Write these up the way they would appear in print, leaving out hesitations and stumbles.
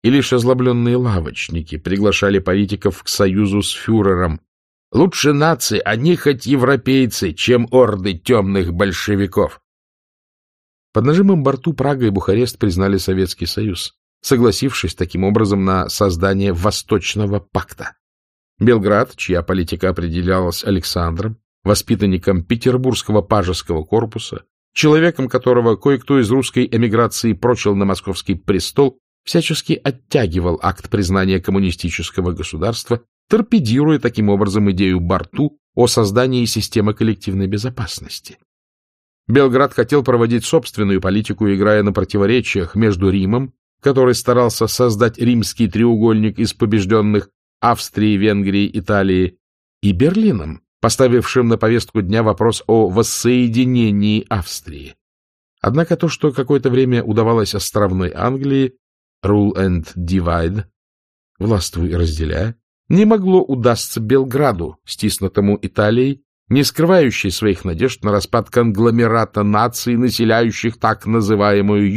и лишь озлобленные лавочники приглашали политиков к союзу с фюрером. Лучше нации, они хоть европейцы, чем орды темных большевиков. Под нажимом Барту Прага и Бухарест признали Советский Союз, согласившись таким образом на создание Восточного пакта. Белград, чья политика определялась Александром, воспитанником Петербургского пажеского корпуса, человеком которого кое-кто из русской эмиграции прочил на московский престол, всячески оттягивал акт признания коммунистического государства, торпедируя таким образом идею Барту о создании системы коллективной безопасности. Белград хотел проводить собственную политику, играя на противоречиях между Римом, который старался создать римский треугольник из побежденных Австрии, Венгрии, Италии, и Берлином, поставившим на повестку дня вопрос о воссоединении Австрии. Однако то, что какое-то время удавалось островной Англии, rule and divide, властвуй и разделяй, не могло удастся Белграду, стиснутому Италией, не скрывающей своих надежд на распад конгломерата наций, населяющих так называемую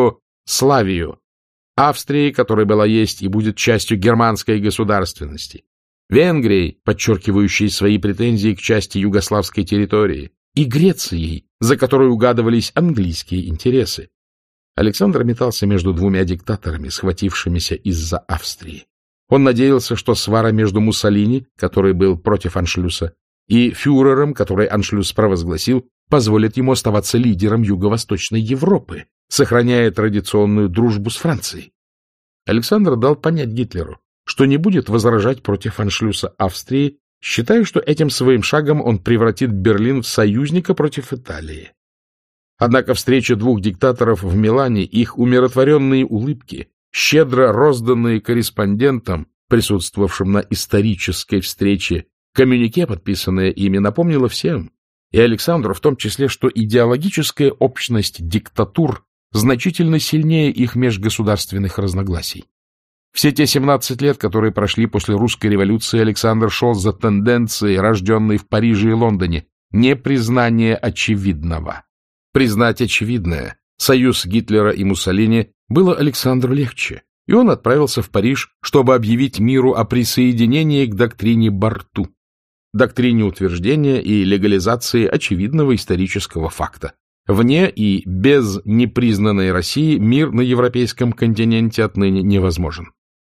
Югославию, Австрии, которая была есть и будет частью германской государственности, Венгрией, подчеркивающей свои претензии к части югославской территории, и Грецией, за которой угадывались английские интересы. Александр метался между двумя диктаторами, схватившимися из-за Австрии. Он надеялся, что свара между Муссолини, который был против аншлюса, и фюрером, который аншлюс провозгласил, позволит ему оставаться лидером Юго-Восточной Европы, сохраняя традиционную дружбу с Францией. Александр дал понять Гитлеру, что не будет возражать против аншлюса Австрии, считая, что этим своим шагом он превратит Берлин в союзника против Италии. Однако встреча двух диктаторов в Милане, их умиротворенные улыбки, щедро розданные корреспондентам, присутствовавшим на исторической встрече, коммюнике, подписанное ими, напомнило всем, и Александру в том числе, что идеологическая общность диктатур значительно сильнее их межгосударственных разногласий. Все те 17 лет, которые прошли после русской революции, Александр шел за тенденцией, рожденной в Париже и Лондоне, непризнание очевидного. Признать очевидное, союз Гитлера и Муссолини, было Александру легче, и он отправился в Париж, чтобы объявить миру о присоединении к доктрине Барту, доктрине утверждения и легализации очевидного исторического факта. Вне и без непризнанной России мир на европейском континенте отныне невозможен.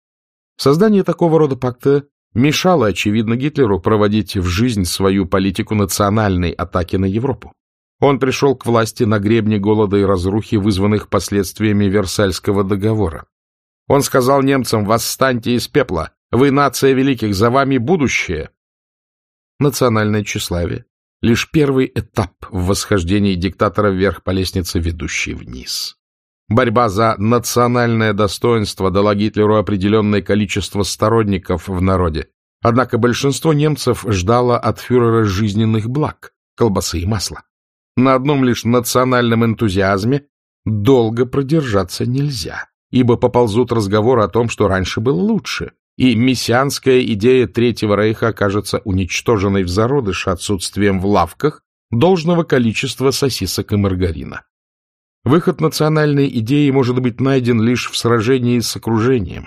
Создание такого рода пакта мешало, очевидно, Гитлеру проводить в жизнь свою политику национальной атаки на Европу. Он пришел к власти на гребне голода и разрухи, вызванных последствиями Версальского договора. Он сказал немцам: «Восстаньте из пепла! Вы нация великих, за вами будущее!» Национальное тщеславие — лишь первый этап в восхождении диктатора вверх по лестнице, ведущей вниз. Борьба за национальное достоинство дала Гитлеру определенное количество сторонников в народе. Однако большинство немцев ждало от фюрера жизненных благ, колбасы и масла. На одном лишь национальном энтузиазме долго продержаться нельзя, ибо поползут разговоры о том, что раньше было лучше, и мессианская идея Третьего Рейха окажется уничтоженной в зародыш отсутствием в лавках должного количества сосисок и маргарина. Выход национальной идеи может быть найден лишь в сражении с окружением.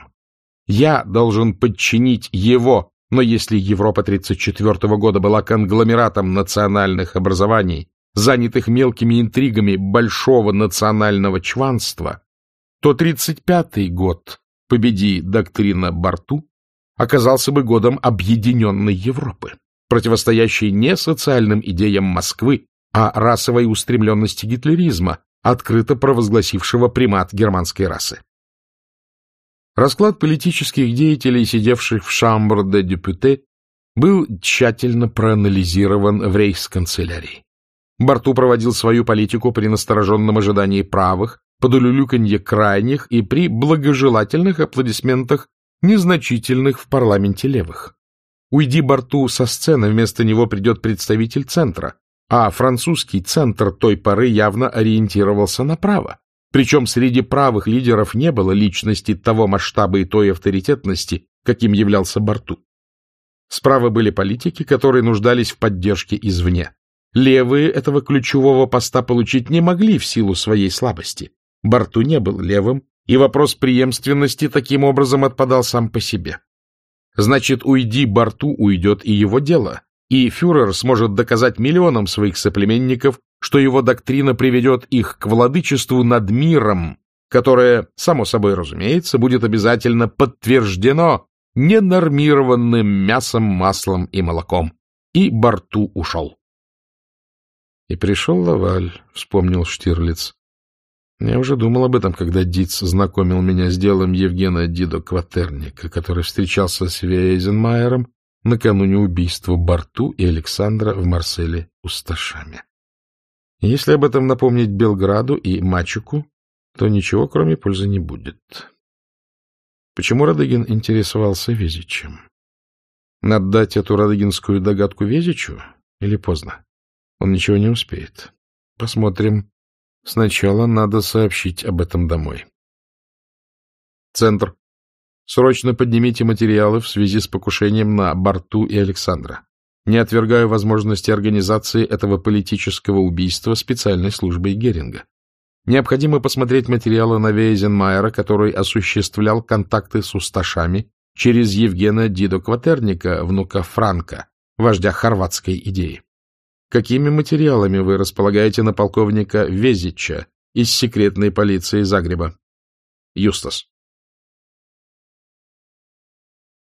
Я должен подчинить его, но если Европа 1934 года была конгломератом национальных образований, занятых мелкими интригами большого национального чванства, то 1935 год, победи доктрина Барту, оказался бы годом объединенной Европы, противостоящей не социальным идеям Москвы, а расовой устремленности гитлеризма, открыто провозгласившего примат германской расы. Расклад политических деятелей, сидевших в Chambre des députés, был тщательно проанализирован в рейхсканцелярии. Барту проводил свою политику при настороженном ожидании правых, под улюлюканье крайних и при благожелательных аплодисментах незначительных в парламенте левых. Уйди Барту со сцены, вместо него придет представитель центра, а французский центр той поры явно ориентировался направо. Причем среди правых лидеров не было личности того масштаба и той авторитетности, каким являлся Барту. Справа были политики, которые нуждались в поддержке извне. Левые этого ключевого поста получить не могли в силу своей слабости. Барту не был левым, и вопрос преемственности таким образом отпадал сам по себе. Значит, уйди Барту, уйдет и его дело, и фюрер сможет доказать миллионам своих соплеменников, что его доктрина приведет их к владычеству над миром, которое, само собой разумеется, будет обязательно подтверждено ненормированным мясом, маслом и молоком. И Барту ушел. И пришел Лаваль, вспомнил Штирлиц. Я уже думал об этом, когда Диц знакомил меня с делом Евгена Дидо Кватерника, который встречался с Вейзенмайером накануне убийства Барту и Александра в Марселе Усташами. Если об этом напомнить Белграду и Мачуку, то ничего, кроме пользы, не будет. Почему Радыгин интересовался Везичем? Надо дать эту радыгинскую догадку Везичу или поздно? Он ничего не успеет. Посмотрим. Сначала надо сообщить об этом домой. Центр. Срочно поднимите материалы в связи с покушением на Барту и Александра. Не отвергаю возможности организации этого политического убийства специальной службой Геринга. Необходимо посмотреть материалы на Вейзенмайера, который осуществлял контакты с усташами через Евгена Дидо Кватерника, внука Франка, вождя хорватской идеи. Какими материалами вы располагаете на полковника Везича из секретной полиции Загреба? Юстас.